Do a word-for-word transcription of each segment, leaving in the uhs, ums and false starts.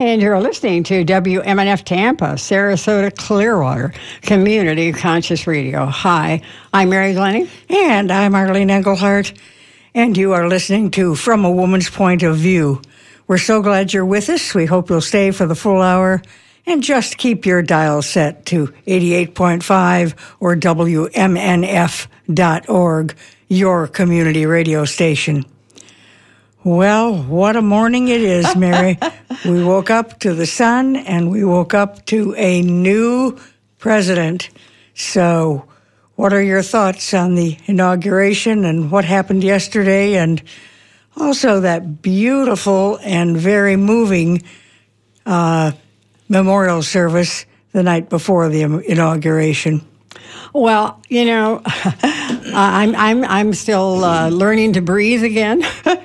And you're listening to W M N F Tampa, Sarasota Clearwater Community Conscious Radio. Hi, I'm Mary Glennie. And I'm Arlene Engelhardt. And you are listening to From a Woman's Point of View. We're so glad you're with us. We hope you'll stay for the full hour. And just keep your dial set to eighty-eight point five or W M N F dot org, your community radio station. Well, what a morning it is, Mary. We woke up to the sun, and we woke up to a new president. So what are your thoughts on the inauguration and what happened yesterday, and also that beautiful and very moving uh, memorial service the night before the inauguration? Well, you know, I'm I'm I'm still uh, learning to breathe again.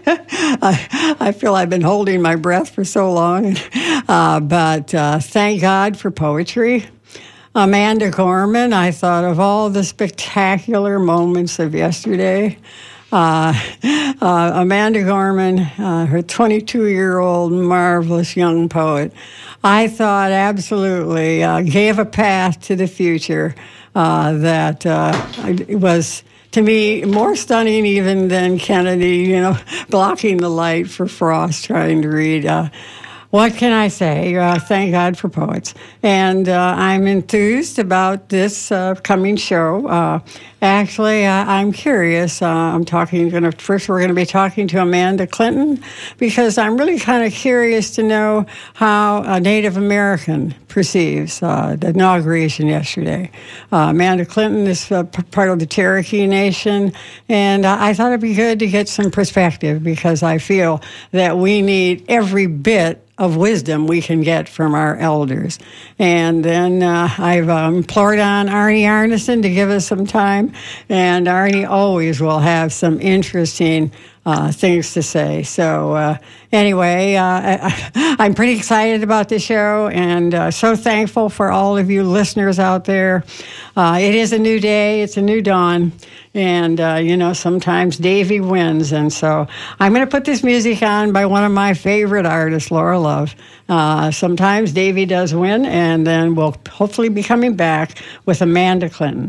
I, I feel I've been holding my breath for so long, uh, but uh, thank God for poetry. Amanda Gorman, I thought of all the spectacular moments of yesterday. Uh, uh, Amanda Gorman, uh, her twenty-two-year-old marvelous young poet, I thought absolutely uh, gave a path to the future uh, that uh, was, to me, more stunning even than Kennedy, you know, blocking the light for Frost trying to read. Uh, What can I say? Uh, thank God for poets. And uh, I'm enthused about this uh, coming show. Uh, actually, uh, I'm curious. Uh, I'm talking, gonna, first we're going to be talking to Amanda Clinton, because I'm really kind of curious to know how a Native American perceives uh, the inauguration yesterday. Uh, Amanda Clinton is uh, p- part of the Cherokee Nation, and uh, I thought it'd be good to get some perspective, because I feel that we need every bit of wisdom we can get from our elders. And then uh, I've um, implored on Arnie Arneson to give us some time, and Arnie always will have some interesting uh, things to say. So uh, anyway, uh, I, I'm pretty excited about the show, and uh, so thankful for all of you listeners out there. Uh, it is a new day. It's a new dawn. And, uh, you know, sometimes Davy wins. And so I'm going to put this music on by one of my favorite artists, Laura Love. Uh, sometimes Davy does win, and then we'll hopefully be coming back with Amanda Clinton.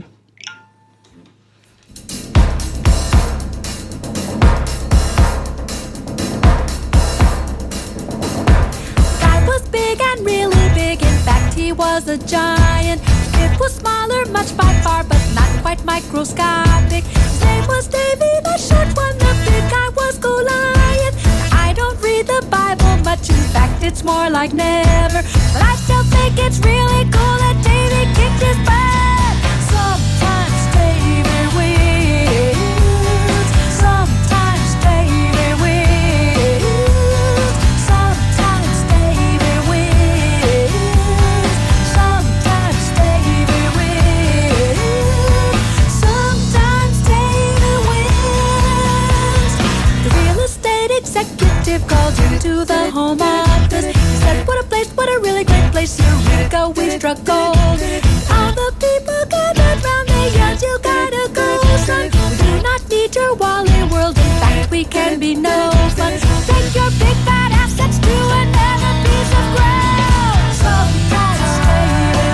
Guy was big and really big. In fact, he was a giant. It was smaller, much by far, but not quite microscopic. His name was Davy, the short one. The big guy was Goliath. Now, I don't read the Bible much. In fact, it's more like never. But I still think it's really cool that Davy kicked his butt. Sometimes Davy wins. Sometimes Davy wins. Sometimes Davy wins. Sometimes Davy wins. Sometimes Davy wins. The real estate executive called him to the home office. He said, what a place, what a really great place. Eureka, we struck gold. All the people gathered round, they yelled, you gotta go, son. We do not need your Wally World. In fact, we can be no fun. Take your big fat assets to another piece of ground. Sometimes Davy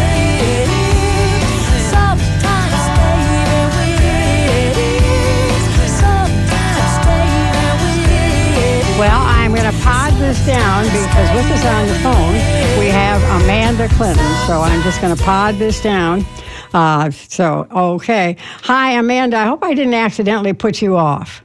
wins. Sometimes Davy wins. Sometimes Davy wins. Well, I'm going to pod this down, because with us on the phone, we have Amanda Clinton. So I'm just going to pod this down. Uh, so, okay. Hi, Amanda. I hope I didn't accidentally put you off.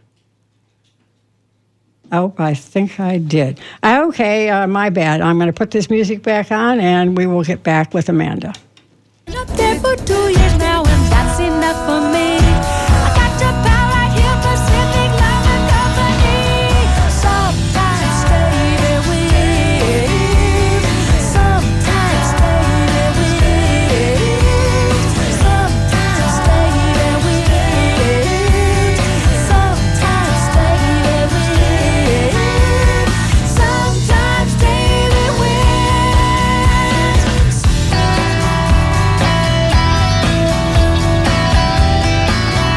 Oh, I think I did. Okay, uh, my bad. I'm going to put this music back on, and we will get back with Amanda. Up there for two years now, and that's enough for me. I got your pal right here, Pacific Love and Company. Sometimes Davy wins. Sometimes Davy wins. Sometimes Davy wins. Sometimes Davy wins. Sometimes Davy wins.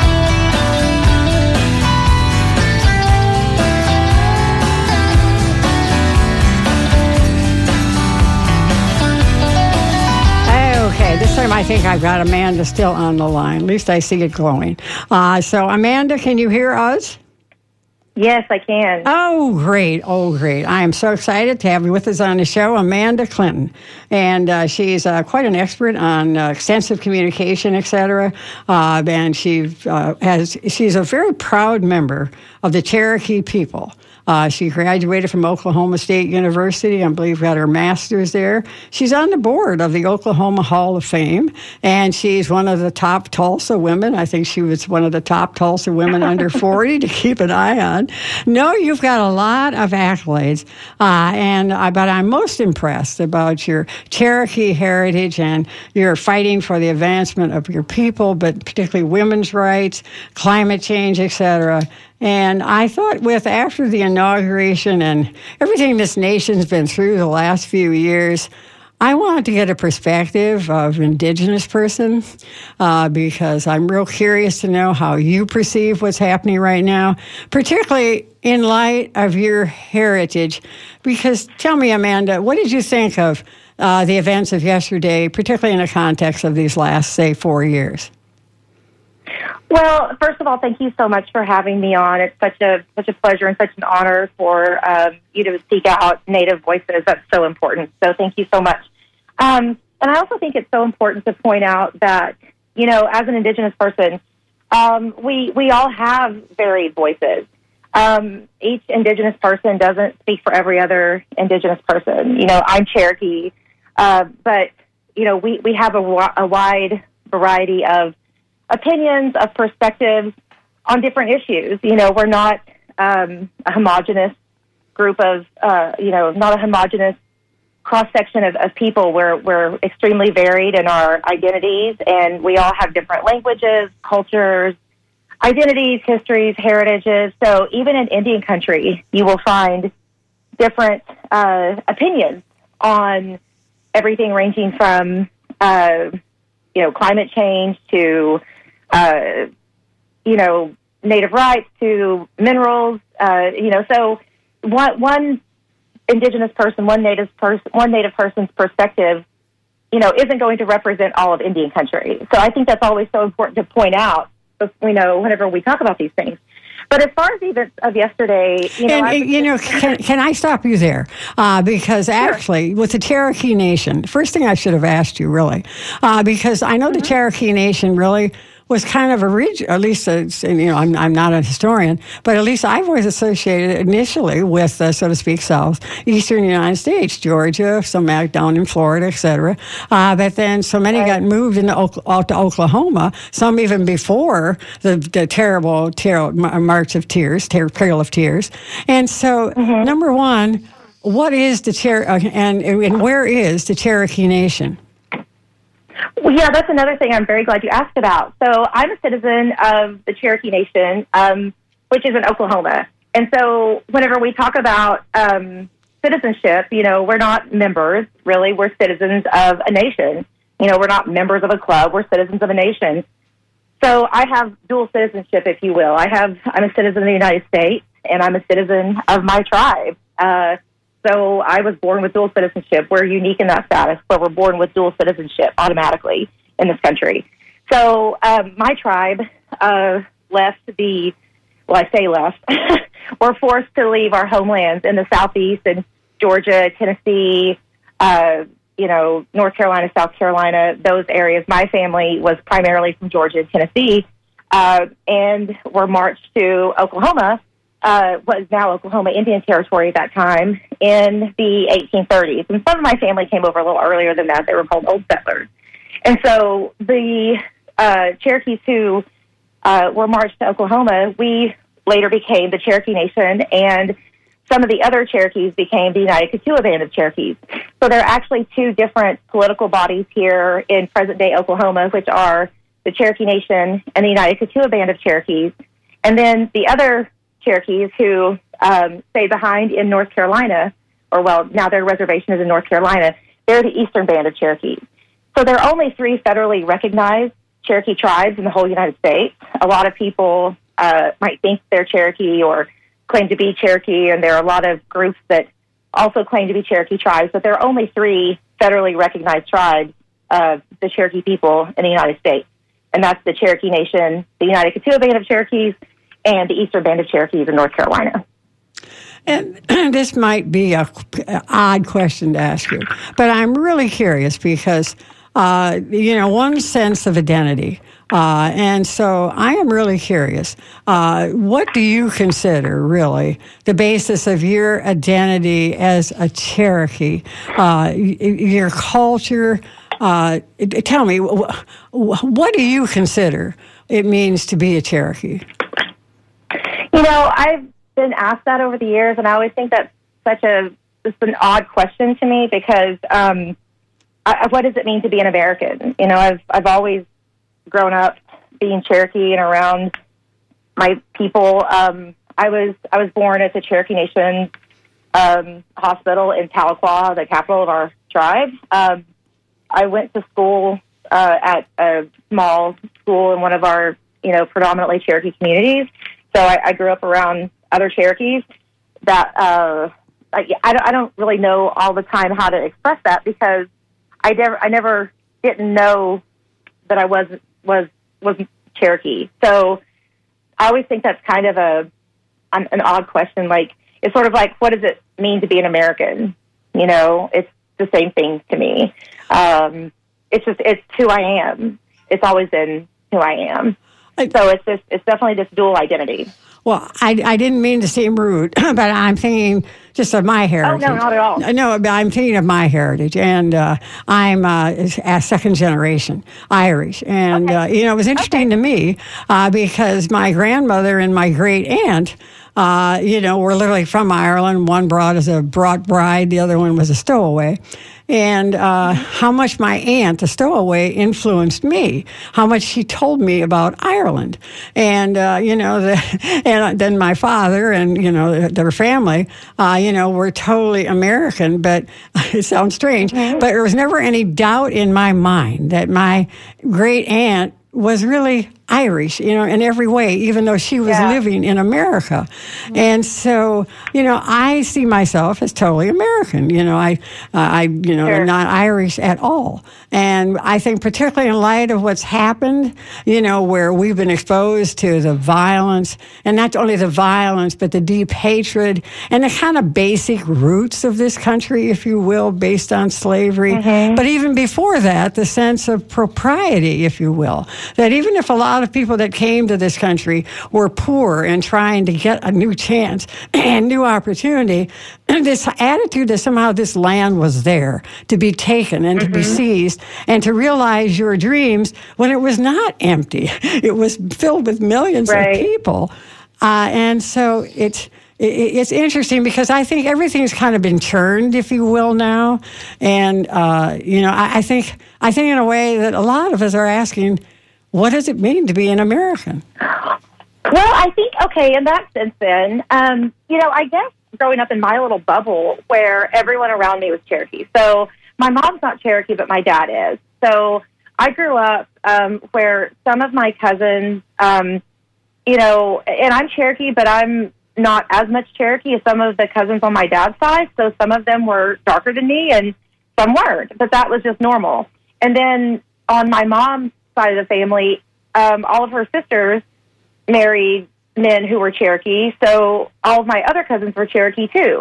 time, I think I've got Amanda still on the line. At least I see it glowing. Uh, so, Amanda, can you hear us? Yes, I can. Oh, great. Oh, great. I am so excited to have you with us on the show, Amanda Clinton. And uh, she's uh, quite an expert on uh, extensive communication, et cetera. Uh, and she uh, has, she's a very proud member of the Cherokee people. Uh, she graduated from Oklahoma State University. I believe got her master's there. She's on the board of the Oklahoma Hall of Fame, and she's one of the top Tulsa women. I think she was one of the top Tulsa women under forty to keep an eye on. No, you've got a lot of accolades, uh, and uh, but I'm most impressed about your Cherokee heritage and your fighting for the advancement of your people, but particularly women's rights, climate change, et cetera. And I thought with after the inauguration and everything this nation's been through the last few years, I wanted to get a perspective of an Indigenous person uh, because I'm real curious to know how you perceive what's happening right now, particularly in light of your heritage. Because tell me, Amanda, what did you think of uh, the events of yesterday, particularly in the context of these last, say, four years? Well, first of all, thank you so much for having me on. It's such a such a pleasure and such an honor for um, you to seek out Native voices. That's so important. So thank you so much. Um, and I also think it's so important to point out that, you know, as an Indigenous person, um, we we all have varied voices. Um, each Indigenous person doesn't speak for every other Indigenous person. You know, I'm Cherokee, uh, but, you know, we, we have a, a wide variety of opinions, of perspectives on different issues. You know, we're not um, a homogenous group of, uh, you know, not a homogenous cross-section of, of people. We're, we're extremely varied in our identities, and we all have different languages, cultures, identities, histories, heritages. So even in Indian country, you will find different uh, opinions on everything ranging from, uh, you know, climate change to Uh, you know, Native rights to minerals, uh, you know, so one, one Indigenous person, one Native person, one Native person's perspective, you know, isn't going to represent all of Indian country. So I think that's always so important to point out, you know, whenever we talk about these things. But as far as the events of yesterday, you know, and, I you know, can, can I stop you there? Uh, because actually, with the Cherokee Nation, first thing I should have asked you, really, uh, because I know mm-hmm. the Cherokee Nation really was kind of a region, at least, uh, you know, I'm, I'm not a historian, but at least I've always associated initially with, uh, so to speak, South, Eastern United States, Georgia, some down in Florida, et cetera. Uh, but then so many got moved into out to Oklahoma, some even before the, the terrible, terrible March of Tears, ter- Trail of Tears. And so, mm-hmm. number one, what is the Cher- uh, and, and where is the Cherokee Nation? Well, yeah, that's another thing I'm very glad you asked about. So I'm a citizen of the Cherokee Nation, um, which is in Oklahoma. And so whenever we talk about um, citizenship, you know, we're not members, really. We're citizens of a nation. You know, we're not members of a club. We're citizens of a nation. So I have dual citizenship, if you will. I have, I'm a citizen of the United States, and I'm a citizen of my tribe. Uh So I was born with dual citizenship. We're unique in that status, where we're born with dual citizenship automatically in this country. So um, my tribe uh, left the, well, I say left, we're forced to leave our homelands in the southeast in Georgia, Tennessee, uh, you know, North Carolina, South Carolina, those areas. My family was primarily from Georgia and Tennessee, uh, and were marched to Oklahoma, Uh, what is now Oklahoma Indian Territory at that time, in the eighteen thirties. And some of my family came over a little earlier than that. They were called Old Settlers. And so the uh, Cherokees who uh, were marched to Oklahoma, we later became the Cherokee Nation, and some of the other Cherokees became the United Kituwa Band of Cherokees. So there are actually two different political bodies here in present-day Oklahoma, which are the Cherokee Nation and the United Kituwa Band of Cherokees. And then the other Cherokees who um, stay behind in North Carolina, or well, now their reservation is in North Carolina, they're the Eastern Band of Cherokees. So there are only three federally recognized Cherokee tribes in the whole United States. A lot of people uh, might think they're Cherokee or claim to be Cherokee, and there are a lot of groups that also claim to be Cherokee tribes, but there are only three federally recognized tribes of the Cherokee people in the United States. And that's the Cherokee Nation, the United Kituwa Band of Cherokees, and the Eastern Band of Cherokees in North Carolina. And this might be a, a odd question to ask you, but I'm really curious because, uh, you know, one sense of identity. Uh, and so I am really curious. Uh, what do you consider really the basis of your identity as a Cherokee? Uh, your culture? Uh, tell me, what do you consider it means to be a Cherokee? You know, I've been asked that over the years, and I always think that's such a it's an odd question to me because um, I, what does it mean to be an American? You know, I've I've always grown up being Cherokee and around my people. Um, I was I was born at the Cherokee Nation um, Hospital in Tahlequah, the capital of our tribe. Um, I went to school uh, at a small school in one of our, you know, predominantly Cherokee communities. So I, I grew up around other Cherokees. That uh, I, I, don't, I don't really know all the time how to express that because I never I never didn't know that I was was was Cherokee. So I always think that's kind of a an, an odd question. Like it's sort of like, what does it mean to be an American? You know, it's the same thing to me. Um, it's just it's who I am. It's always been who I am. So it's just it's definitely this dual identity. Well, I, I didn't mean to seem rude, but I'm thinking just of my heritage. Oh, no, not at all. No, but I'm thinking of my heritage, and uh, I'm uh, a second generation Irish. And, okay. uh, you know, it was interesting okay. to me uh, because my grandmother and my great aunt, uh, you know, were literally from Ireland. One brought as a brought bride, the other one was a stowaway. And uh, how much my aunt, the stowaway, influenced me, how much she told me about Ireland. And, uh, you know, the, and then my father and, you know, their family, uh, you know, were totally American, but it sounds strange, mm-hmm. but there was never any doubt in my mind that my great aunt was really Irish, you know, in every way, even though she was yeah. living in America. Mm-hmm. And so, you know, I see myself as totally American. You know, I, uh, I, you know, sure. not Irish at all. And I think particularly in light of what's happened, you know, where we've been exposed to the violence, and not only the violence, but the deep hatred and the kind of basic roots of this country, if you will, based on slavery. Mm-hmm. But even before that, the sense of propriety, if you will, that even if a lot of people that came to this country were poor and trying to get a new chance and new opportunity, and this attitude that somehow this land was there to be taken and mm-hmm. to be seized and to realize your dreams when it was not empty. It was filled with millions right. of people. Uh, and so it's it's interesting because I think everything's kind of been turned, if you will, now. And, uh, you know, I, I think I think in a way that a lot of us are asking, what does it mean to be an American? Well, I think, okay, in that sense then, um, you know, I guess growing up in my little bubble where everyone around me was Cherokee. So my mom's not Cherokee, but my dad is. So I grew up um, where some of my cousins, um, you know, and I'm Cherokee, but I'm not as much Cherokee as some of the cousins on my dad's side. So some of them were darker than me and some weren't, but that was just normal. And then on my mom's side of the family, um, all of her sisters married men who were Cherokee, so all of my other cousins were Cherokee too.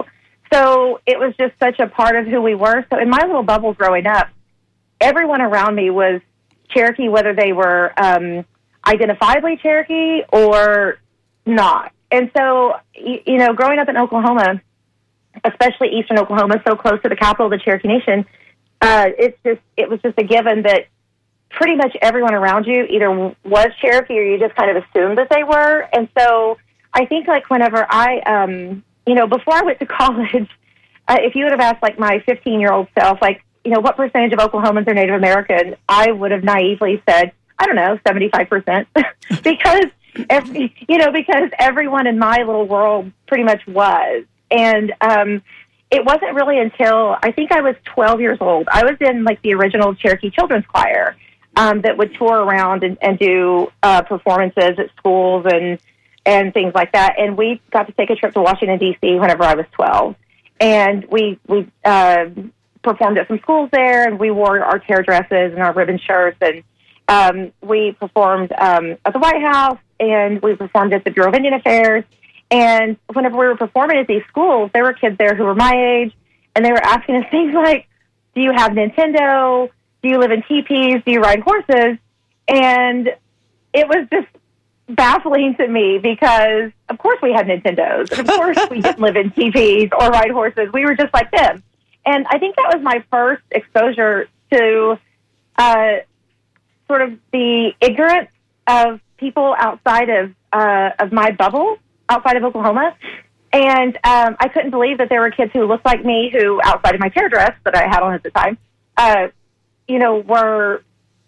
So it was just such a part of who we were. So in my little bubble growing up, everyone around me was Cherokee, whether they were um, identifiably Cherokee or not. And so, you, you know, growing up in Oklahoma, especially eastern Oklahoma, so close to the capital of the Cherokee Nation, uh, it's just it was just a given that pretty much everyone around you either was Cherokee or you just kind of assumed that they were. And so I think, like, whenever I, um, you know, before I went to college, uh, if you would have asked, like, my fifteen-year-old self, like, you know, what percentage of Oklahomans are Native American, I would have naively said, I don't know, seventy-five percent. because, every, you know, because everyone in my little world pretty much was. And um, it wasn't really until, I think I was twelve years old, I was in, like, the original Cherokee Children's Choir. Um, that would tour around and, and do uh, performances at schools and and things like that. And we got to take a trip to Washington, D C whenever I was twelve. And we we uh, performed at some schools there, and we wore our tear dresses and our ribbon shirts, and um, we performed um, at the White House, and we performed at the Bureau of Indian Affairs. And whenever we were performing at these schools, there were kids there who were my age, and they were asking us things like, do you have Nintendo? Do you live in teepees? Do you ride horses? And it was just baffling to me because, of course, we had Nintendos. And, of course, we didn't live in teepees or ride horses. We were just like them. And I think that was my first exposure to uh, sort of the ignorance of people outside of uh, of my bubble, outside of Oklahoma. And um, I couldn't believe that there were kids who looked like me who, outside of my tear dress that I had on at the time, uh, you know, were,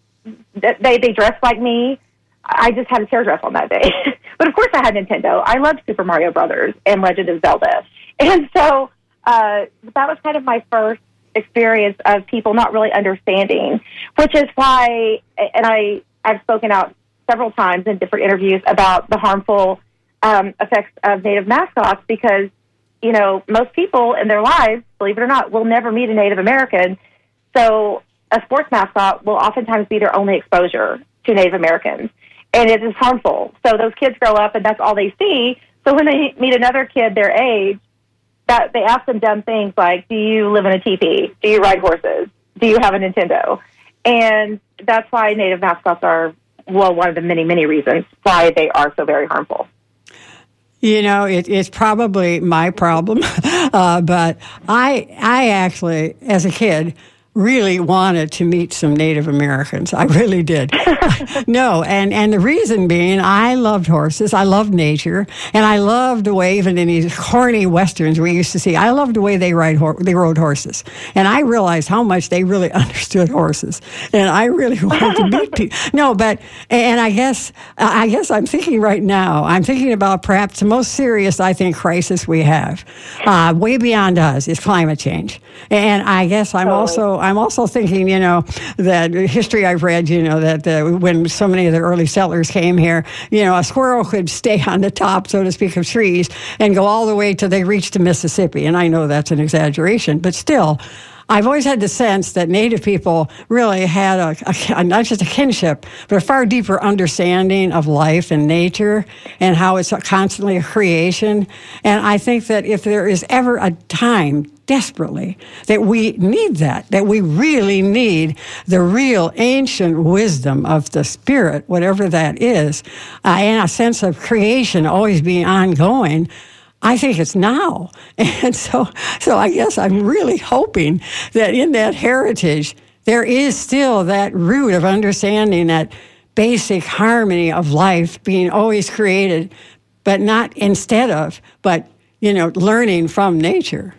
they, they dressed like me. I just had a tear dress on that day. But, of course, I had Nintendo. I loved Super Mario Brothers and Legend of Zelda. And so uh, that was kind of my first experience of people not really understanding, which is why, and I, I've spoken out several times in different interviews about the harmful um, effects of Native mascots because, you know, most people in their lives, believe it or not, will never meet a Native American. So a sports mascot will oftentimes be their only exposure to Native Americans. And it is harmful. So those kids grow up and that's all they see. So when they meet another kid their age, that they ask them dumb things like, do you live in a teepee? Do you ride horses? Do you have a Nintendo? And that's why Native mascots are, well, one of the many, many reasons why they are so very harmful. You know, it, it's probably my problem, uh, but I, I actually, as a kid, really wanted to meet some Native Americans. I really did. No, and, and the reason being, I loved horses. I loved nature, and I loved the way, even in these corny westerns we used to see, I loved the way they ride hor- they rode horses. And I realized how much they really understood horses. And I really wanted to meet people. No, but, and I guess, I guess I'm thinking right now, I'm thinking about perhaps the most serious, I think, crisis we have, uh, way beyond us, is climate change. And I guess I'm Totally. also, I'm also thinking, you know, that history I've read, you know, that uh, when so many of the early settlers came here, you know, a squirrel could stay on the top, so to speak, of trees and go all the way till they reached the Mississippi. And I know that's an exaggeration, but still, I've always had the sense that Native people really had a, a, not just a kinship, but a far deeper understanding of life and nature and how it's constantly a creation. And I think that if there is ever a time, desperately, that we need that, that we really need the real ancient wisdom of the spirit, whatever that is, uh, and a sense of creation always being ongoing, I think it's now. And so so I guess I'm really hoping that in that heritage, there is still that root of understanding that basic harmony of life being always created, but not instead of, but, you know, learning from nature.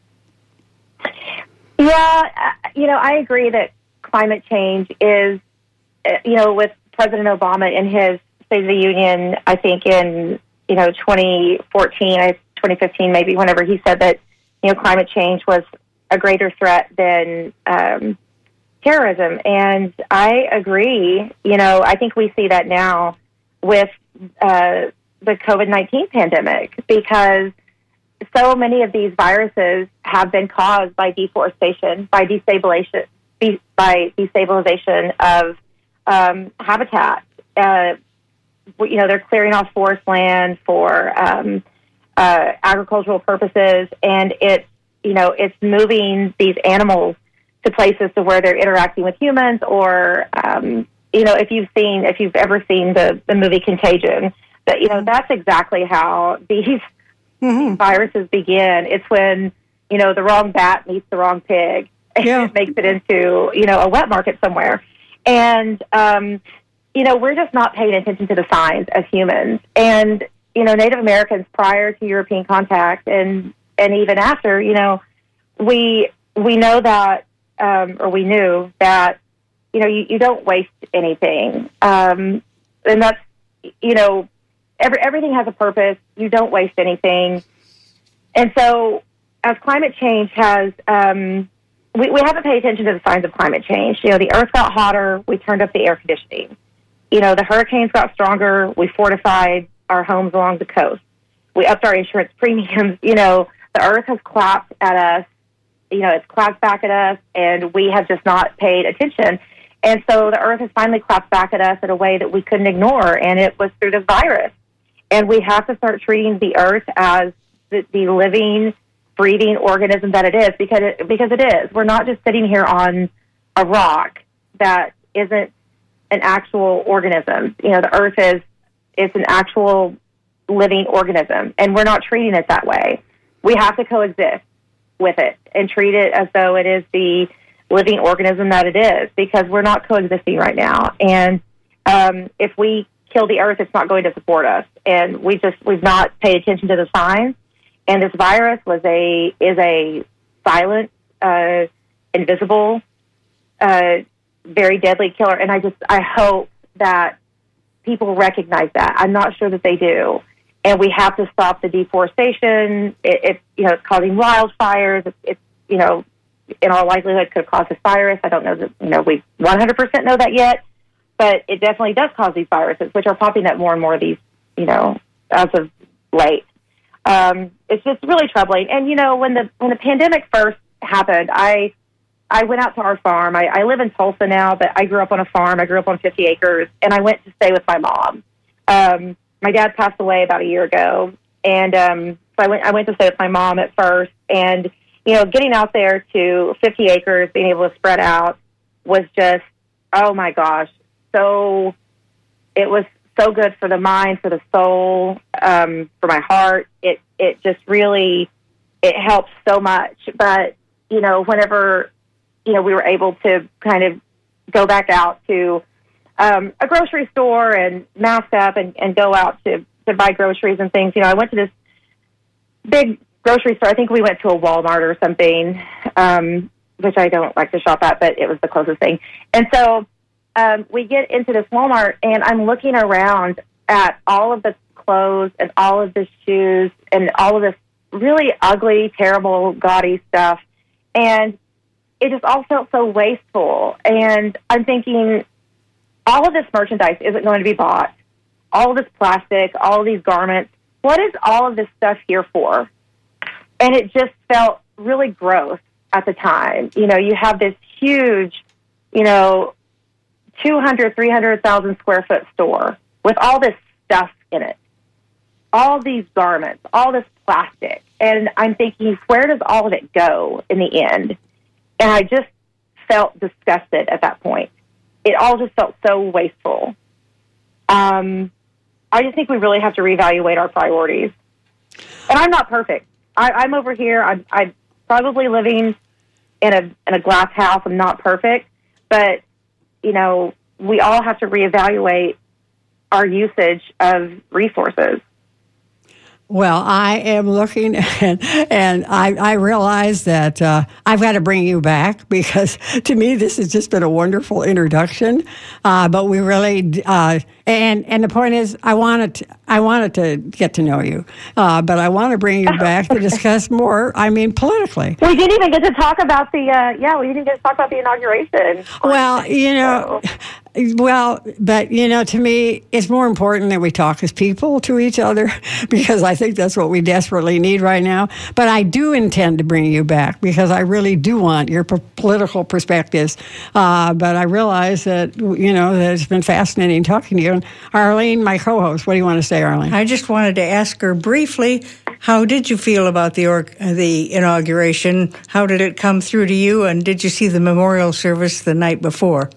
Yeah, uh, you know, I agree that climate change is, uh, you know, with President Obama in his State of the Union, I think in, you know, twenty fourteen, twenty fifteen, maybe, whenever he said that, you know, climate change was a greater threat than um, terrorism. And I agree. You know, I think we see that now with uh, the COVID nineteen pandemic, because so many of these viruses have been caused by deforestation, by destabilization, de- by destabilization of um, habitat. Uh, you know, they're clearing off forest land for um, uh, agricultural purposes, and it's, you know, it's moving these animals to places to where they're interacting with humans, or, um, you know, if you've seen, if you've ever seen the, the movie Contagion, that, you know, that's exactly how these Mm-hmm. viruses begin. It's when, you know, the wrong bat meets the wrong pig, and Yeah. it makes it into, you know, a wet market somewhere. And, um, you know, we're just not paying attention to the signs as humans. And, you know, Native Americans prior to European contact and, and even after, you know, we, we know that, um, or we knew that, you know, you, you don't waste anything. Um, and that's, you know, Every, everything has a purpose. You don't waste anything. And so as climate change has, um, we, we haven't paid attention to the signs of climate change. You know, the earth got hotter. We turned up the air conditioning. You know, the hurricanes got stronger. We fortified our homes along the coast. We upped our insurance premiums. You know, the earth has clapped at us you know, it's clapped back at us, and we have just not paid attention. And so the earth has finally clapped back at us in a way that we couldn't ignore, and it was through this virus. And we have to start treating the earth as the, the living, breathing organism that it is, because it, because it is. We're not just sitting here on a rock that isn't an actual organism. You know, the earth is it's an actual living organism, and we're not treating it that way. We have to coexist with it and treat it as though it is the living organism that it is, because we're not coexisting right now. And um, if we kill the earth, it's not going to support us. And we just we've not paid attention to the signs. And this virus was a is a silent, uh, invisible, uh, very deadly killer. And I just I hope that people recognize that. I'm not sure that they do. And we have to stop the deforestation. It, it you know, it's causing wildfires. It's, it's you know. in all likelihood could cause this virus. I don't know that, you know, we one hundred percent know that yet, but it definitely does cause these viruses, which are popping up more and more of these, you know, as of late. Um, it's just really troubling. And, you know, when the, when the pandemic first happened, I, I went out to our farm. I, I live in Tulsa now, but I grew up on a farm. I grew up on fifty acres, and I went to stay with my mom. Um, my dad passed away about a year ago. And, um, so I went, I went to stay with my mom at first, and you know, getting out there to fifty acres, being able to spread out was just, oh my gosh, so, it was so good for the mind, for the soul, um, for my heart. It, it just really, it helps so much. But, you know, whenever, you know, we were able to kind of go back out to um, a grocery store and mask up and, and go out to, to buy groceries and things, you know, I went to this big grocery store. I think we went to a Walmart or something, um, which I don't like to shop at, but it was the closest thing. And so um, we get into this Walmart, and I'm looking around at all of the clothes and all of the shoes and all of this really ugly, terrible, gaudy stuff. And it just all felt so wasteful. And I'm thinking, all of this merchandise isn't going to be bought. All of this plastic, all of these garments, what is all of this stuff here for? And it just felt really gross at the time. You know, you have this huge, you know, two hundred, three hundred thousand square foot store with all this stuff in it, all these garments, all this plastic. And I'm thinking, where does all of it go in the end? And I just felt disgusted at that point. It all just felt so wasteful. Um, I just think we really have to reevaluate our priorities. And I'm not perfect. I, I'm over here. I'm, I'm probably living in a in a glass house. I'm not perfect, but you know, we all have to reevaluate our usage of resources. Well, I am looking, and, and I, I realize that uh, I've got to bring you back, because to me this has just been a wonderful introduction. Uh, but we really, uh, and and the point is, I wanted to, I wanted to get to know you, uh, but I want to bring you back to discuss more. I mean, politically. We didn't even get to talk about the uh, yeah. We didn't get to talk about the inauguration. Well, you know. Well, but, you know, to me, it's more important that we talk as people to each other, because I think that's what we desperately need right now. But I do intend to bring you back, because I really do want your p- political perspectives. Uh, but I realize that, you know, that it's been fascinating talking to you. And Arlene, my co-host, what do you want to say, Arlene? I just wanted to ask her briefly, how did you feel about the or- the inauguration? How did it come through to you? And did you see the memorial service the night before?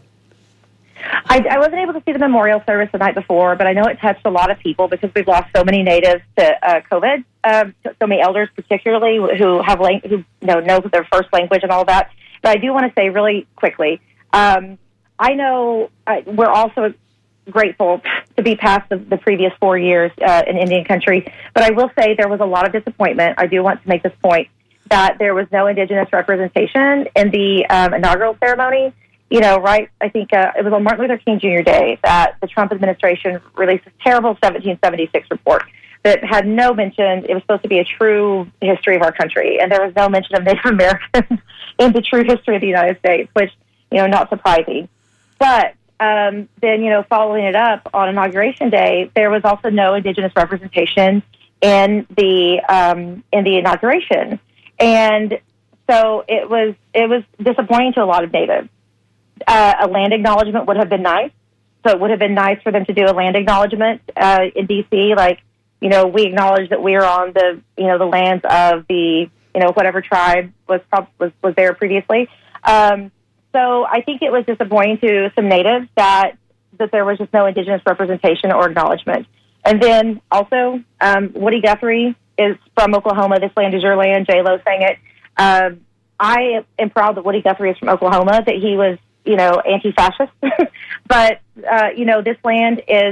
I, I wasn't able to see the memorial service the night before, but I know it touched a lot of people, because we've lost so many natives to uh, COVID, um, so many elders particularly who have lang- who you know, know their first language and all that. But I do want to say really quickly, um, I know uh, we're also grateful to be past the, the previous four years uh, in Indian country, but I will say there was a lot of disappointment. I do want to make this point, that there was no Indigenous representation in the um, inaugural ceremony. You know, right, I think uh, it was on Martin Luther King Junior Day that the Trump administration released this terrible seventeen seventy-six report that had no mention. It was supposed to be a true history of our country, and there was no mention of Native Americans in the true history of the United States, which, you know, not surprising. But um, then, you know, following it up on Inauguration Day, there was also no Indigenous representation in the um, in the inauguration. And so it was it was disappointing to a lot of natives. Uh, a land acknowledgement would have been nice. So it would have been nice for them to do a land acknowledgement uh, in D C, like, you know, we acknowledge that we are on the, you know, the lands of the, you know, whatever tribe was was, was there previously. Um, so I think it was disappointing to some natives that that there was just no Indigenous representation or acknowledgement. And then also, um, Woody Guthrie is from Oklahoma. This land is your land. J-Lo sang it. Um, I am proud that Woody Guthrie is from Oklahoma, that he was, you know, anti-fascist. But, uh, you know, this land is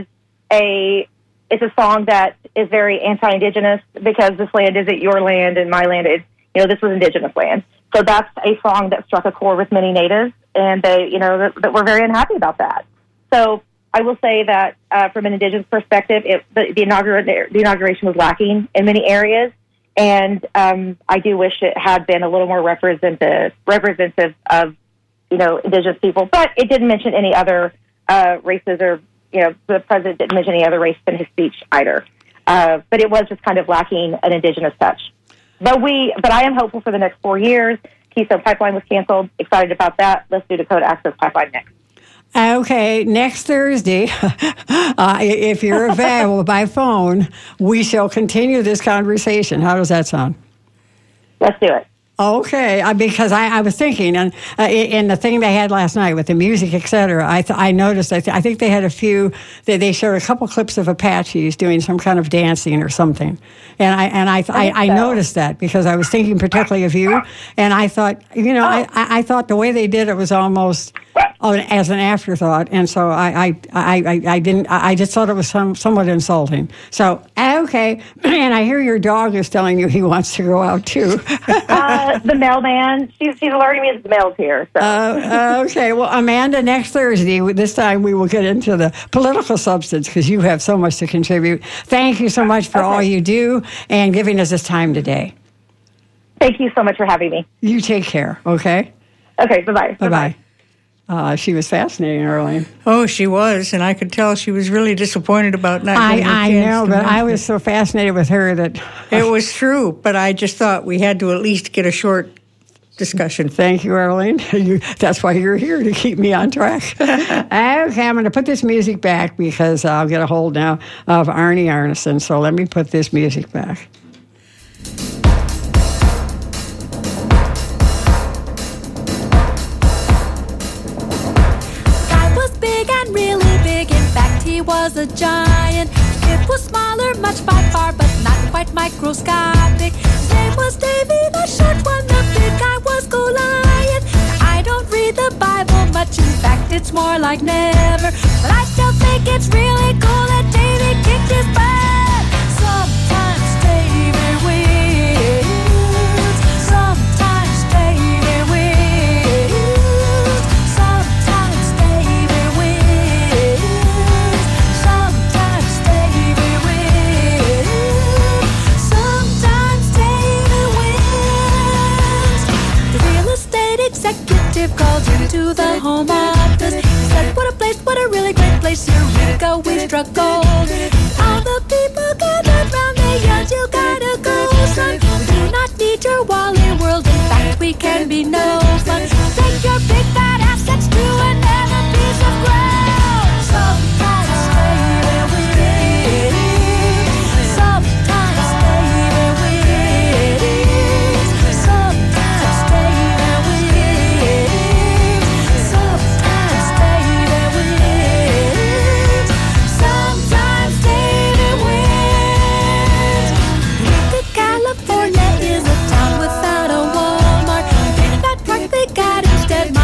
a, it's a song that is very anti-Indigenous because this land isn't your land and my land is, you know, this was Indigenous land. So that's a song that struck a chord with many natives, and they, you know, that, that were very unhappy about that. So I will say that uh, from an Indigenous perspective, it, the, the, inaugura- the inauguration was lacking in many areas, and um, I do wish it had been a little more representative, representative of, you know, Indigenous people. But it didn't mention any other uh, races, or, you know, the president didn't mention any other race in his speech either. Uh, but it was just kind of lacking an Indigenous touch. But we, but I am hopeful for the next four years. Keystone Pipeline was canceled. Excited about that. Let's do Dakota Access Pipeline next. Okay, next Thursday, uh, if you're available by phone, we shall continue this conversation. How does that sound? Let's do it. Okay, uh, because I, I was thinking, and uh, in the thing they had last night with the music, et cetera, I, th- I noticed, I, th- I think they had a few, they, they showed a couple clips of Apaches doing some kind of dancing or something. And I and I, I, I, I noticed that because I was thinking particularly of you, and I thought, you know, I, I thought the way they did it was almost oh, as an afterthought, and so I I, I, I didn't, I just thought it was some, somewhat insulting. So, okay, and I hear your dog is telling you he wants to go out too. uh, the mailman, she's, she's alerting me that the mail's here. So. Uh, okay, well, Amanda, next Thursday, this time we will get into the political substance because you have so much to contribute. Thank you so much for okay. all you do and giving us this time today. Thank you so much for having me. You take care, okay? Okay, bye-bye. Bye-bye. Uh, she was fascinating, Arlene. Oh, she was, and I could tell she was really disappointed about not I, getting a I chance know, to but mention I was so fascinated with her that... It was true, but I just thought we had to at least get a short discussion. Thank you, Arlene. You, that's why you're here, to keep me on track. Okay, I'm going to put this music back because I'll get a hold now of Arnie Arneson, so let me put this music back. He was a giant. It was smaller, much by far, but not quite microscopic. His name was Davy, the short one. The big guy was Goliath. I don't read the Bible much. In fact, it's more like never. But I still think it's really cool that Davy kicked his butt. Sometimes Davy wins. Sometimes Davy wins. Sometimes Davy wins. Sometimes Davy wins. Sometimes Davy wins. The real estate executive called him to the home office. He said, what a place, what a really great place. Here we go, we struck gold. All the people gathered round, they yelled, you gotta go, son. We do not need your Wally World. In fact, we can be no fun. Take your big fat assets to another piece of ground. Sometimes Davy wins. Sometimes Davy wins. Sometimes Davy wins. Sometimes Davy wins. Sometimes Davy wins. Look at California is a town without a Walmart. Take that truck they got instead.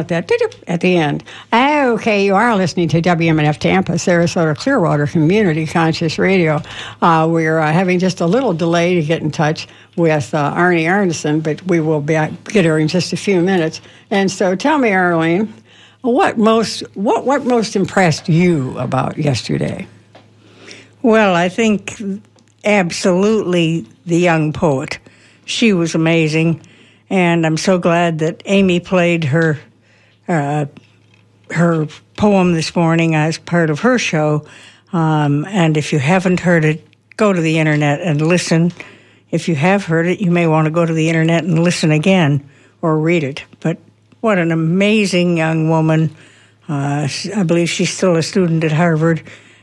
at that at the end. Okay, you are listening to W M N F Tampa, Sarasota Clearwater Community Conscious Radio. Uh, we're uh, having just a little delay to get in touch with uh, Arnie Arneson, but we will be, get her in just a few minutes. And so tell me, Arlene, what most what what most impressed you about yesterday? Well, I think absolutely the young poet. She was amazing, and I'm so glad that Amy played her uh, her poem this morning as part of her show. Um, and if you haven't heard it, go to the internet and listen. If you have heard it, you may want to go to the internet and listen again or read it. But what an amazing young woman. Uh, I believe she's still a student at Harvard,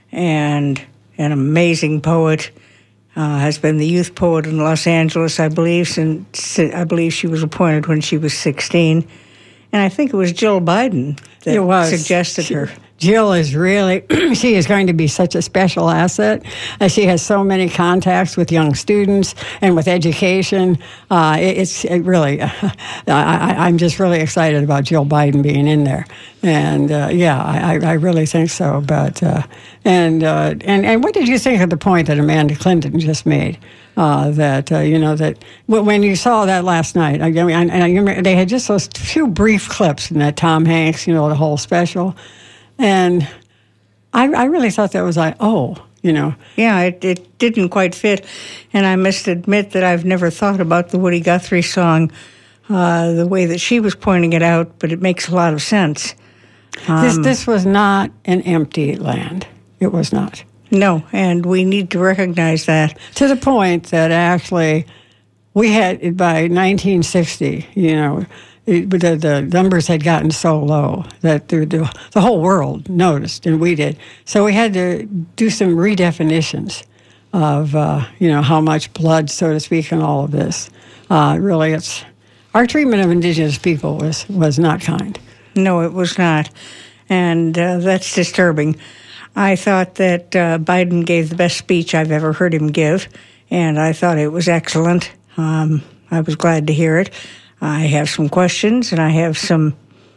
and an amazing poet. Uh, has been the youth poet in Los Angeles, I believe, since I believe she was appointed when she was sixteen. And I think it was Jill Biden that it was. suggested she, her. Jill is really, she is going to be such a special asset. Uh, she has so many contacts with young students and with education. Uh, it, it's it really, uh, I, I'm just really excited about Jill Biden being in there. And uh, yeah, I, I really think so. But uh, and uh, and and what did you think of the point that Amanda Clinton just made? Uh, that uh, you know that when you saw that last night, I mean, and I remember they had just those few brief clips in that Tom Hanks, you know, the whole special, and I, I really thought that was like, oh, you know, yeah, it, it didn't quite fit, and I must admit that I've never thought about the Woody Guthrie song uh, the way that she was pointing it out, but it makes a lot of sense. Um, this this was not an empty land. It was not. No, and we need to recognize that. To the point that actually we had, by nineteen sixty, you know, it, the, the numbers had gotten so low that the, the, the whole world noticed, and we did. So we had to do some redefinitions of, uh, you know, how much blood, so to speak, in all of this. Uh, really, it's our treatment of indigenous people was, was not kind. No, it was not, and uh, that's disturbing. I thought that uh, Biden gave the best speech I've ever heard him give, and I thought it was excellent. Um, I was glad to hear it. I have some questions, and I have some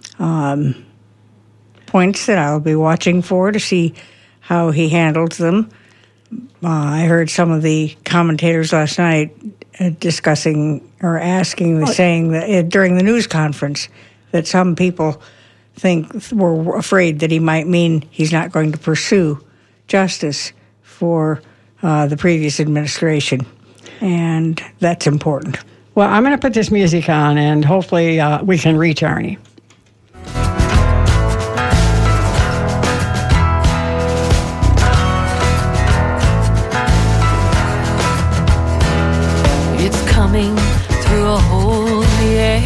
um, points that I'll be watching for to see how he handled them. Uh, I heard some of the commentators last night uh, discussing or asking, saying that uh, during the news conference that some people think were afraid that he might mean he's not going to pursue justice for uh, the previous administration, and that's important. Well, I'm going to put this music on, and hopefully uh, we can reach Arnie. It's coming through a hole in the air.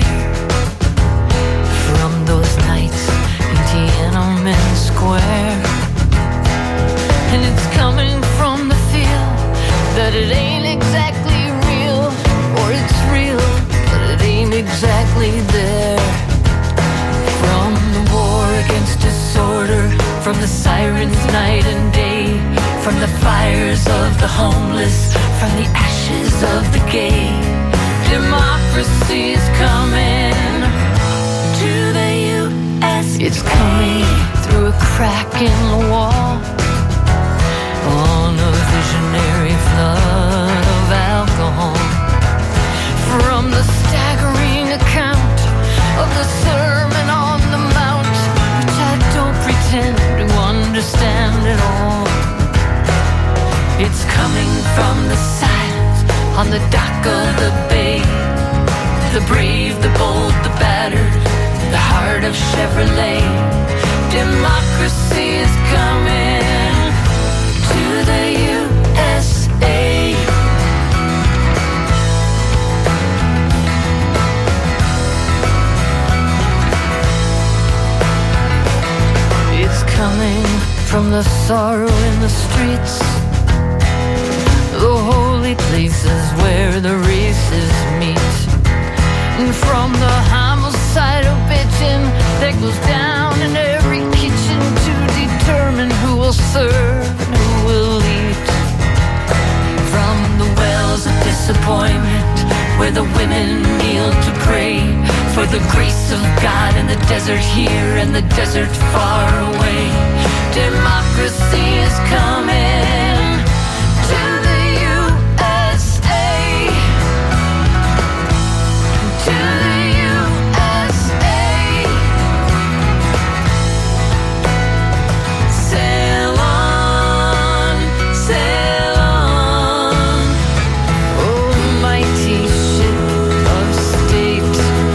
Square, and it's coming from the feel that it ain't exactly real, or it's real, but it ain't exactly there. From the war against disorder, from the sirens night and day, from the fires of the homeless, from the ashes of the gay, democracy's coming to the U S It's coming through a crack in the wall, on a visionary flood of alcohol, from the staggering account of the Sermon on the Mount, which I don't pretend to understand at all. It's coming from the silence on the dock of the bay, the brave, the bold, the battered, the heart of Chevrolet. Democracy is coming to the U S A. It's coming from the sorrow in the streets, the holy places where the races meet, and from the homicidal bitching that goes down in every kitchen to determine who will serve and who will eat. From the wells of disappointment where the women kneel to pray, for the grace of God in the desert here and the desert far away. Democracy is coming to the U S A. To the U S A. Sail on, sail on, oh mighty ship of state,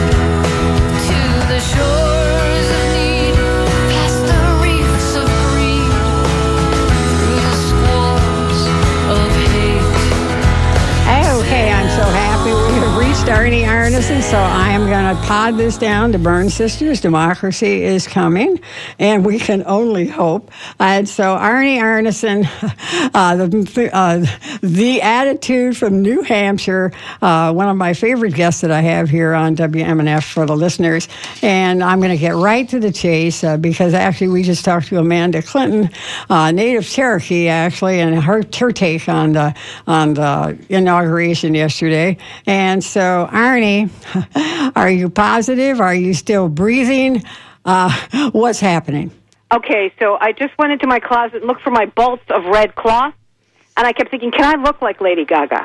to the shores of need, past the reefs of greed, through the squalls of hate. Okay, I'm so happy we have reached Arnie Arnesen, so I am going to pod this down to Burn Sisters. Democracy is coming, and we can only hope. And so Arnie Arnesen, uh, the, uh, the attitude from New Hampshire, uh, one of my favorite guests that I have here on W M N F for the listeners. And I'm going to get right to the chase uh, because actually we just talked to Amanda Clinton, uh, native Cherokee, actually, and her, her take on the, on the inauguration yesterday. And so, Arnie, are you positive? Are you still breathing? Uh, what's happening? Okay, so I just went into my closet and looked for my bolts of red cloth, and I kept thinking, can I look like Lady Gaga?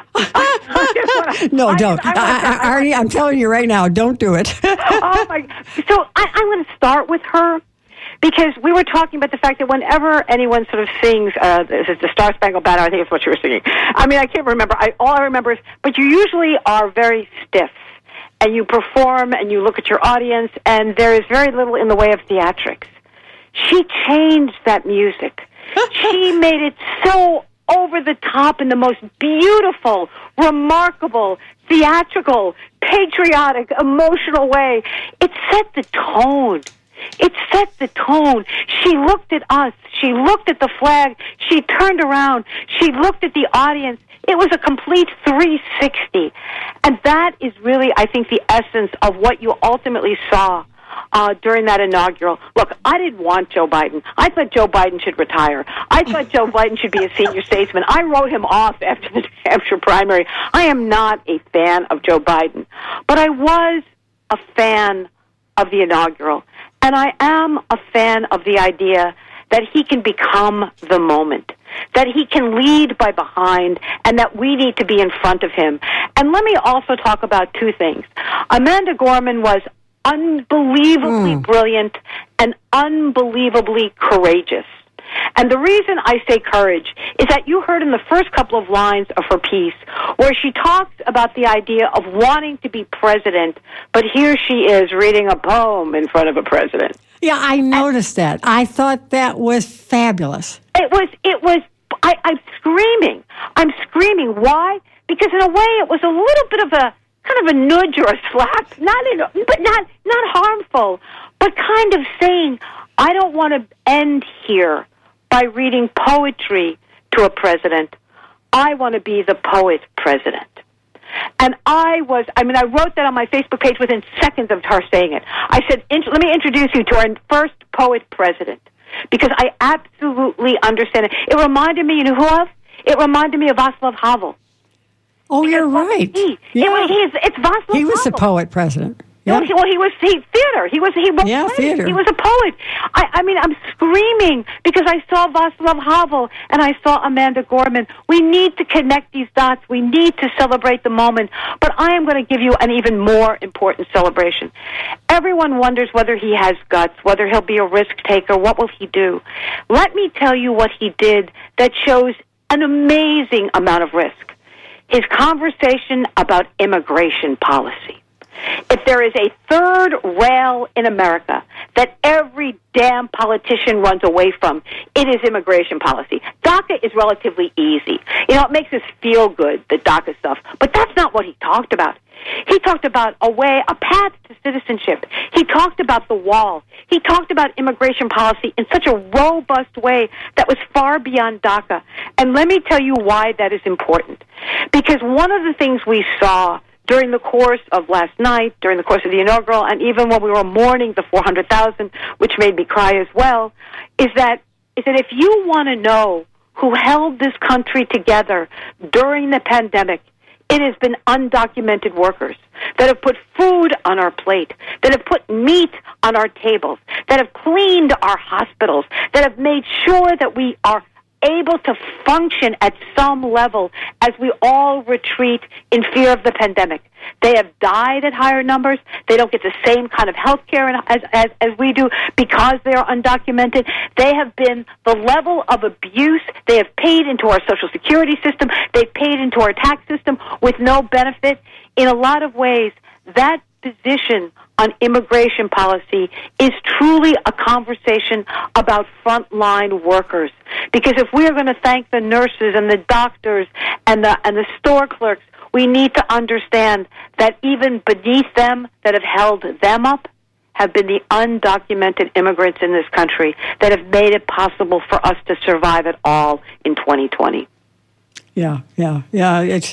I no, wanna, don't. I, I, I, I, Arnie, I'm telling you right now, don't do it. Oh, my. So I, I'm going to start with her, because we were talking about the fact that whenever anyone sort of sings uh, the Star Spangled Banner, I think it's what you were singing. I mean, I can't remember. I, all I remember is, but you usually are very stiff, and you perform, and you look at your audience, and there is very little in the way of theatrics. She changed that music. She made it so over the top in the most beautiful, remarkable, theatrical, patriotic, emotional way. It set the tone. It set the tone. She looked at us. She looked at the flag. She turned around. She looked at the audience. It was a complete three sixty. And that is really, I think, the essence of what you ultimately saw uh, during that inaugural. Look, I didn't want Joe Biden. I thought Joe Biden should retire. I thought Joe Biden should be a senior statesman. I wrote him off after the New Hampshire primary. I am not a fan of Joe Biden. But I was a fan of the inaugural. And I am a fan of the idea that he can become the moment, that he can lead by behind, and that we need to be in front of him. And let me also talk about two things. Amanda Gorman was unbelievably mm. brilliant and unbelievably courageous. And the reason I say courage is that you heard in the first couple of lines of her piece where she talked about the idea of wanting to be president, but here she is reading a poem in front of a president. Yeah, I noticed and that. I thought that was fabulous. It was, it was, I, I'm screaming. I'm screaming. Why? Because in a way it was a little bit of a, kind of a nudge or a slap, not in, but not, not harmful, but kind of saying, I don't want to end here by reading poetry to a president. I want to be the poet president. And I was, I mean, I wrote that on my Facebook page within seconds of her saying it. I said, let me introduce you to our first poet president, because I absolutely understand it. It reminded me, you know who of? It reminded me of Václav Havel. Oh, because you're right. He, yeah. it, he is, it's Václav He was Havel. the poet president. Yeah. Well, he, well, he was he, theater. He was he wrote yeah, plays. theater. He was a poet. I, I mean, I'm screaming because I saw Václav Havel and I saw Amanda Gorman. We need to connect these dots. We need to celebrate the moment. But I am going to give you an even more important celebration. Everyone wonders whether he has guts, whether he'll be a risk taker. What will he do? Let me tell you what he did that shows an amazing amount of risk. His conversation about immigration policy. If there is a third rail in America that every damn politician runs away from, it is immigration policy. DACA is relatively easy. You know, it makes us feel good, the DACA stuff. But that's not what he talked about. He talked about a way, a path to citizenship. He talked about the wall. He talked about immigration policy in such a robust way that was far beyond DACA. And let me tell you why that is important. Because one of the things we saw during the course of last night, during the course of the inaugural, and even when we were mourning the four hundred thousand, which made me cry as well, is that is that if you want to know who held this country together during the pandemic, It has been undocumented workers that have put food on our plate, that have put meat on our tables, that have cleaned our hospitals, that have made sure that we are able to function at some level as we all retreat in fear of the pandemic. They have died at higher numbers. They don't get the same kind of health care as, as, as we do because they are undocumented. They have been the level of abuse. They have paid into our Social Security system. They've paid into our tax system with no benefit. In a lot of ways, that position on immigration policy is truly a conversation about frontline workers. Because if we are going to thank the nurses and the doctors and the and the store clerks, we need to understand that even beneath them that have held them up have been the undocumented immigrants in this country that have made it possible for us to survive at all in twenty twenty. Yeah, yeah, yeah. It's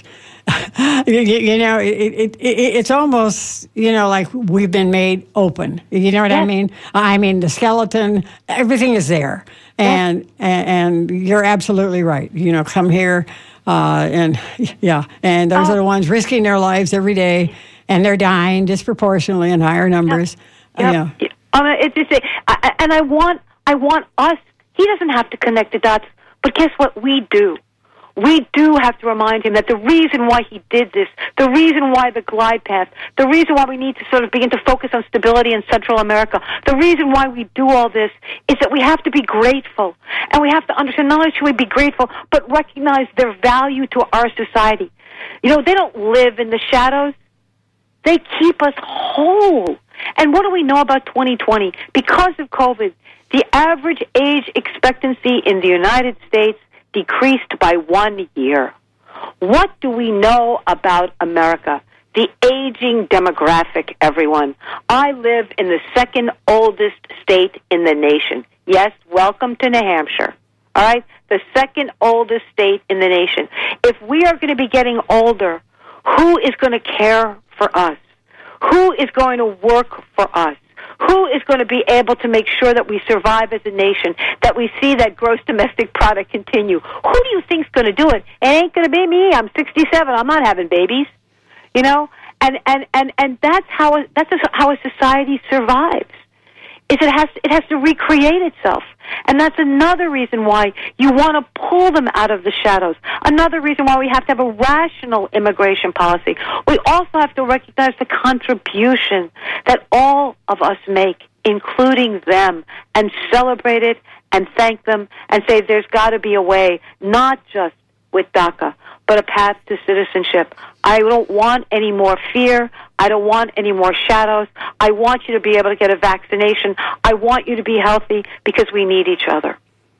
you, you know, it, it, it it's almost you know like we've been made open. You know what Yes. I mean? I mean the skeleton, everything is there, and Yes. and, and you're absolutely right. You know, come here, uh, and yeah, and those Oh. are the ones risking their lives every day, and they're dying disproportionately in higher numbers. Yep. Yeah. Um, it's just, I, I- and I want, I want us. He doesn't have to connect the dots, but guess what? We do. We do have to remind him that the reason why he did this, the reason why the glide path, the reason why we need to sort of begin to focus on stability in Central America, the reason why we do all this is that we have to be grateful. And we have to understand not only should we be grateful, but recognize their value to our society. You know, they don't live in the shadows. They keep us whole. And what do we know about twenty twenty? Because of COVID, the average age expectancy in the United States decreased by one year. What do we know about America? The aging demographic, everyone. I live in the second oldest state in the nation. Yes, welcome to New Hampshire. All right? The second oldest state in the nation. If we are going to be getting older, who is going to care for us? Who is going to work for us? Who is going to be able to make sure that we survive as a nation, that we see that gross domestic product continue? Who do you think's going to do it? It ain't going to be me. I'm sixty-seven. I'm not having babies. You know? And and and and that's how a, that's a, how a society survives. Is it has it has to recreate itself. And that's another reason why you want to pull them out of the shadows. Another reason why we have to have a rational immigration policy. We also have to recognize the contribution that all of us make, including them, and celebrate it and thank them and say there's got to be a way, not just with DACA, but a path to citizenship. I don't want any more fear. I don't want any more shadows. I want you to be able to get a vaccination. I want you to be healthy because we need each other.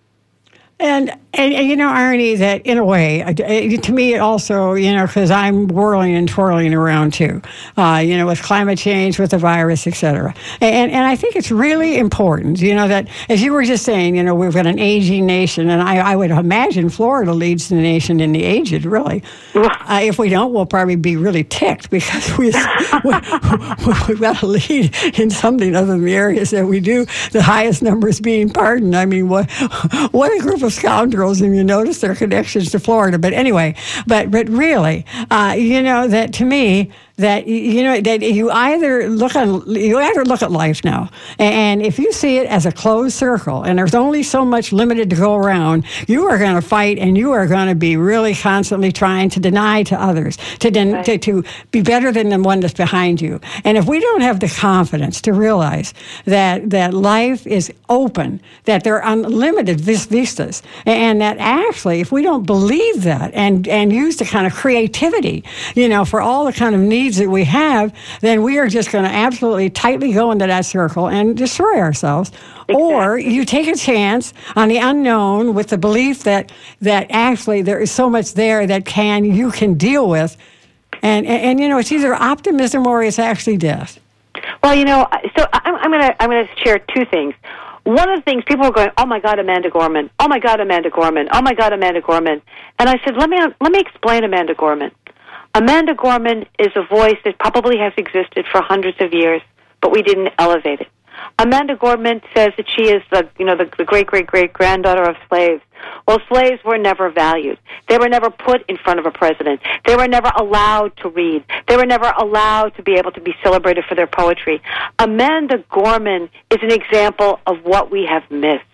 And, and, and, you know, Arnie, that in a way, uh, to me also, you know, because I'm whirling and twirling around too, uh, you know, with climate change, with the virus, et cetera. And, and I think it's really important, you know, that as you were just saying, you know, we've got an aging nation, and I, I would imagine Florida leads the nation in the aged, really. Uh, if we don't, we'll probably be really ticked because we, we, we've got to lead in something other than the areas that we do, the highest numbers being pardoned. I mean, what, what a group of scoundrels, and you notice their connections to Florida. But anyway, but but really, uh, you know, that to me, that you know that you either look on you either look at life now, and if you see it as a closed circle, and there's only so much limited to go around, you are going to fight, and you are going to be really constantly trying to deny to others, to, den- Right. to to be better than the one that's behind you. And if we don't have the confidence to realize that that life is open, that there are unlimited vis- vistas, and that actually, if we don't believe that and and use the kind of creativity, you know, for all the kind of needs that we have, then we are just going to absolutely tightly go into that circle and destroy ourselves. Exactly. Or you take a chance on the unknown with the belief that that actually there is so much there that can you can deal with, and and, and you know, it's either optimism or it's actually death. Well, you know, so I'm, I'm going to I'm going to share two things. One of the things people are going, oh my God, Amanda Gorman, oh my God, Amanda Gorman, oh my God, Amanda Gorman, and I said, let me let me explain Amanda Gorman. Amanda Gorman is a voice that probably has existed for hundreds of years, but we didn't elevate it. Amanda Gorman says that she is the, you know, the, the great-great-great-granddaughter of slaves. Well, slaves were never valued. They were never put in front of a president. They were never allowed to read. They were never allowed to be able to be celebrated for their poetry. Amanda Gorman is an example of what we have missed,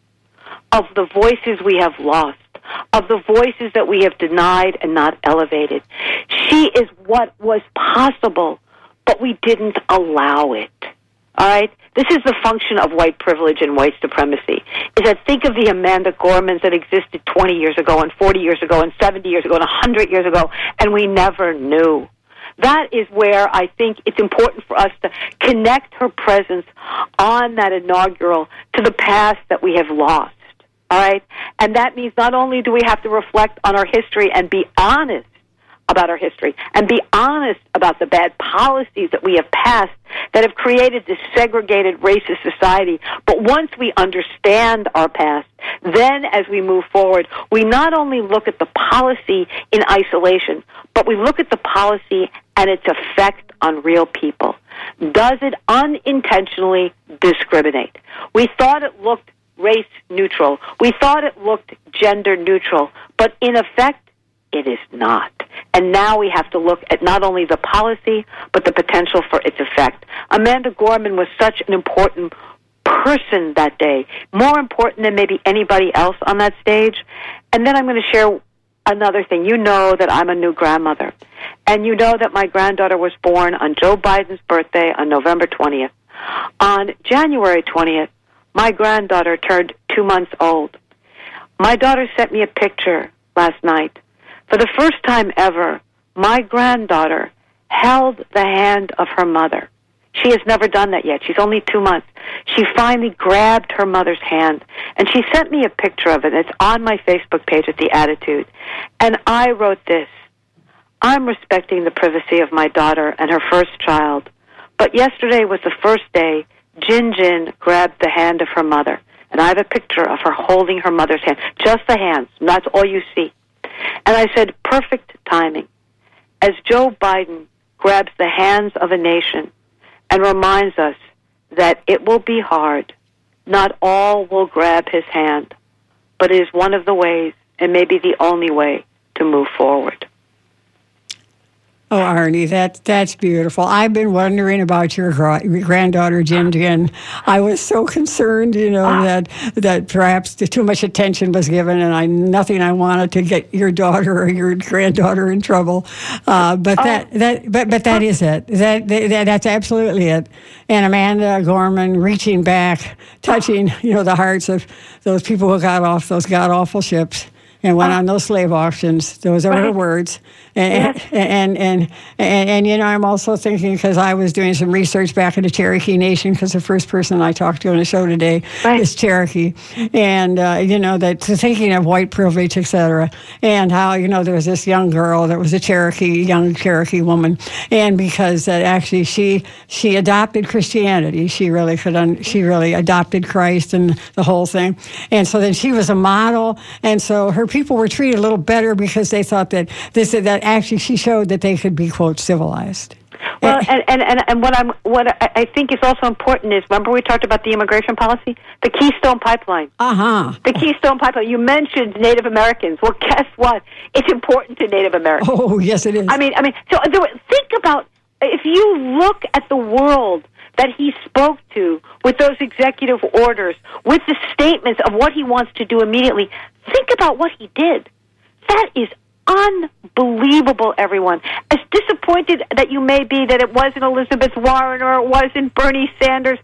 of the voices we have lost, of the voices that we have denied and not elevated. She is what was possible, but we didn't allow it. All right? This is the function of white privilege and white supremacy, is that think of the Amanda Gormans that existed twenty years ago and forty years ago and seventy years ago and one hundred years ago, and we never knew. That is where I think it's important for us to connect her presence on that inaugural to the past that we have lost. All right? And that means not only do we have to reflect on our history and be honest about our history and be honest about the bad policies that we have passed that have created this segregated racist society, but once we understand our past, then as we move forward, we not only look at the policy in isolation, but we look at the policy and its effect on real people. Does it unintentionally discriminate? We thought it looked race neutral. We thought it looked gender neutral, but in effect, it is not. And now we have to look at not only the policy, but the potential for its effect. Amanda Gorman was such an important person that day, more important than maybe anybody else on that stage. And then I'm going to share another thing. You know that I'm a new grandmother. And you know that my granddaughter was born on Joe Biden's birthday on November twentieth. On January twentieth, my granddaughter turned two months old. My daughter sent me a picture last night. For the first time ever, my granddaughter held the hand of her mother. She has never done that yet. She's only two months. She finally grabbed her mother's hand, and she sent me a picture of it. It's on my Facebook page at The Attitude. And I wrote this: I'm respecting the privacy of my daughter and her first child, but yesterday was the first day Jin Jin grabbed the hand of her mother. And I have a picture of her holding her mother's hand, just the hands, and that's all you see. And I said, perfect timing. As Joe Biden grabs the hands of a nation and reminds us that it will be hard, not all will grab his hand, but it is one of the ways, and maybe the only way, to move forward. Oh, Arnie, that, that's beautiful. I've been wondering about your gra- granddaughter, Jin Jin. I was so concerned, you know, that that perhaps too much attention was given, and I nothing I wanted to get your daughter or your granddaughter in trouble. Uh, but that that but but that is it. That, that that's absolutely it. And Amanda Gorman reaching back, touching, you know, the hearts of those people who got off those god awful ships and went on those slave auctions. Those are her words. And, Yes. and, and, and, and, you know, I'm also thinking, because I was doing some research back in the Cherokee Nation, because the first person I talked to on the show today Right. is Cherokee. And, uh, you know, that thinking of white privilege, et cetera, and how, you know, there was this young girl that was a Cherokee, young Cherokee woman. And because that actually she she adopted Christianity. She really could, un, she really adopted Christ and the whole thing. And so then she was a model. And so her people were treated a little better because they thought that this that actually she showed that they could be, quote, civilized. Well, and, and, and, and what I'm what I think is also important is, remember we talked about the immigration policy, the Keystone Pipeline. Uh huh. The Keystone Pipeline. You mentioned Native Americans. Well, guess what? It's important to Native Americans. Oh, yes, it is. I mean, I mean. So think about, if you look at the world that he spoke to with those executive orders, with the statements of what he wants to do immediately. Think about what he did. That is unbelievable, everyone. As disappointed that you may be that it wasn't Elizabeth Warren or it wasn't Bernie Sanders,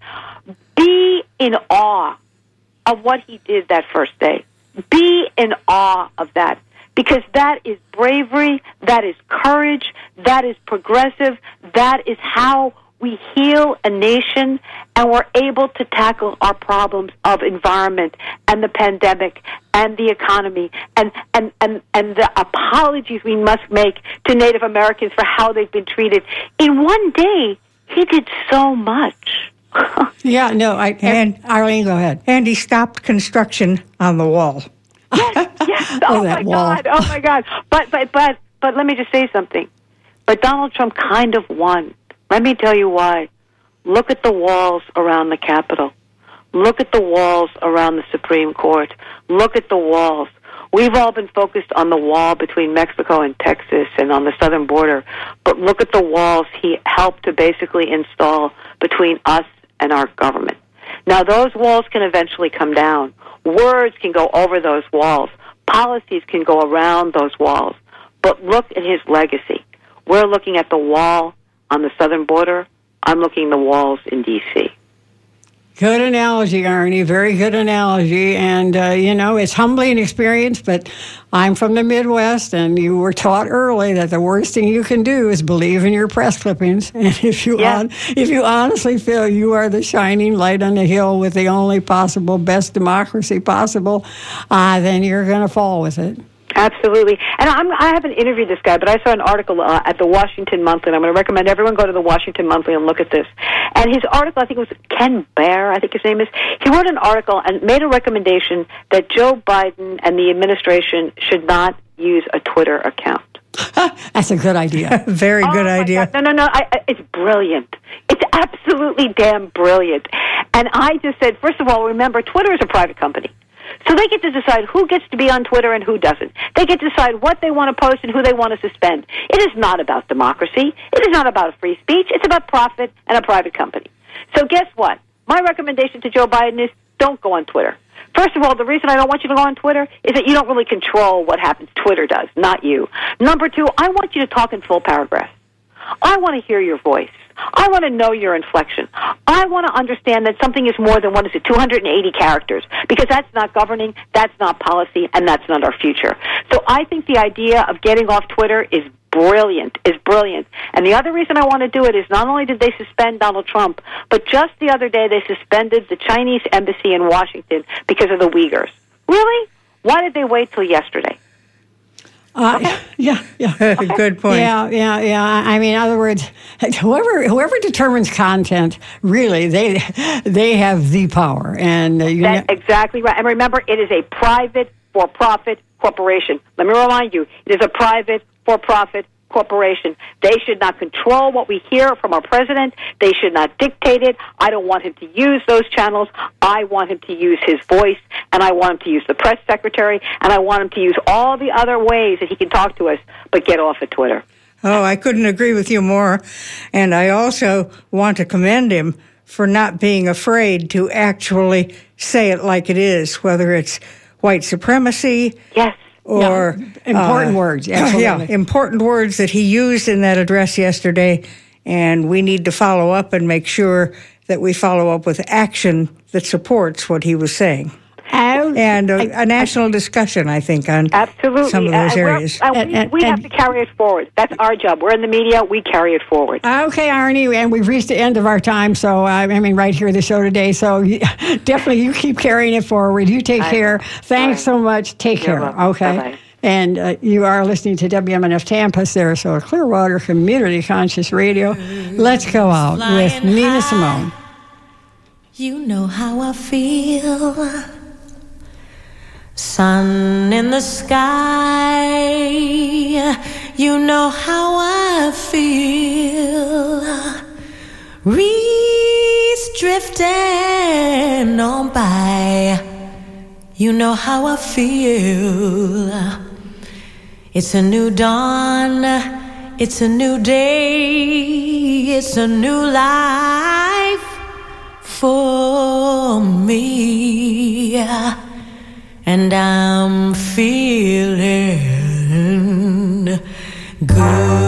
be in awe of what he did that first day. Be in awe of that, because that is bravery, that is courage, that is progressive, that is how we heal a nation, and we're able to tackle our problems of environment and the pandemic and the economy and, and, and, and the apologies we must make to Native Americans for how they've been treated. In one day, he did so much. Yeah, no, I, and Arlene, go ahead. And he stopped construction on the wall. Yes, yes. Oh, Oh, that my wall. God. Oh, my God. But, but, but, but let me just say something. But Donald Trump kind of won. Let me tell you why. look at the walls around the Capitol. Look at the walls around the Supreme Court. Look at the walls. We've all been focused on the wall between Mexico and Texas and on the southern border, but look at the walls he helped to basically install between us and our government. Now, those walls can eventually come down. Words can go over those walls. Policies can go around those walls. But look at his legacy. We're looking at the wall on the southern border. I'm looking at the walls in D C Good analogy, Arnie. Very good analogy. And, uh, you know, it's humbling experience, but I'm from the Midwest, and you were taught early that the worst thing you can do is believe in your press clippings. And if you Yeah. on, if you honestly feel you are the shining light on the hill with the only possible best democracy possible, uh, then you're going to fall with it. Absolutely. And I'm, I haven't interviewed this guy, but I saw an article uh, at the Washington Monthly, and I'm going to recommend everyone go to the Washington Monthly and look at this. And his article, I think it was Ken Baer, I think his name is, he wrote an article and made a recommendation that Joe Biden and the administration should not use a Twitter account. That's a good idea. Very Oh, good my idea. God. No, no, no. I, I, it's brilliant. It's absolutely damn brilliant. And I just said, first of all, remember, Twitter is a private company. So they get to decide who gets to be on Twitter and who doesn't. They get to decide what they want to post and who they want to suspend. It is not about democracy. It is not about free speech. It's about profit and a private company. So guess what? My recommendation to Joe Biden is don't go on Twitter. First of all, the reason I don't want you to go on Twitter is that you don't really control what happens. Twitter does, not you. Number two, I want you to talk in full paragraphs. I want to hear your voice. I want to know your inflection. I want to understand that something is more than, what is it, two hundred eighty characters, because that's not governing, that's not policy, and that's not our future. So I think the idea of getting off Twitter is brilliant, is brilliant. And the other reason I want to do it is not only did they suspend Donald Trump, but just the other day they suspended the Chinese embassy in Washington because of the Uyghurs. Really? Why did they wait till yesterday? Uh, yeah, yeah. Good point. Yeah, yeah, yeah. I mean, in other words, whoever whoever determines content, really, they they have the power. And uh, you That's know, exactly right. And remember, it is a private for-profit corporation. Let me remind you, it is a private for-profit corporation. They should not control what we hear from our president. They should not dictate it. I don't want him to use those channels. I want him to use his voice, and I want him to use the press secretary, and I want him to use all the other ways that he can talk to us, but get off of Twitter. Oh, I couldn't agree with you more. And I also want to commend him for not being afraid to actually say it like it is, whether it's white supremacy. Yes. Or yeah, important uh, words, absolutely. Yeah, important words that he used in that address yesterday, and we need to follow up and make sure that we follow up with action that supports what he was saying. I, And a, I- a national discussion, I think, on Absolutely. some of those Uh, we're- areas. uh, we And- and- we have and- to carry it forward. That's our job. We're in the media. We carry it forward. Okay, Arnie, and we've reached the end of our time. So I mean, right here, the show today. So you- definitely, you keep carrying it forward. You take I care. will. Thanks All so much. Take You're care. welcome. Okay. Bye-bye. And uh, you are listening to W M N F Tampa, Sarasota, Clearwater Community Conscious Radio. Let's go out with Flying Nina high. Simone. You know how I feel. Sun in the sky. You know how I feel. Reeds drifting on by. You know how I feel. It's a new dawn. It's a new day. It's a new life for me. And I'm feeling good.